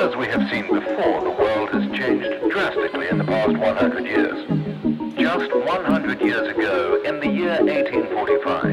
As we have seen before, the world has changed drastically in the past 100 years. Just 100 years ago, in the year 1845,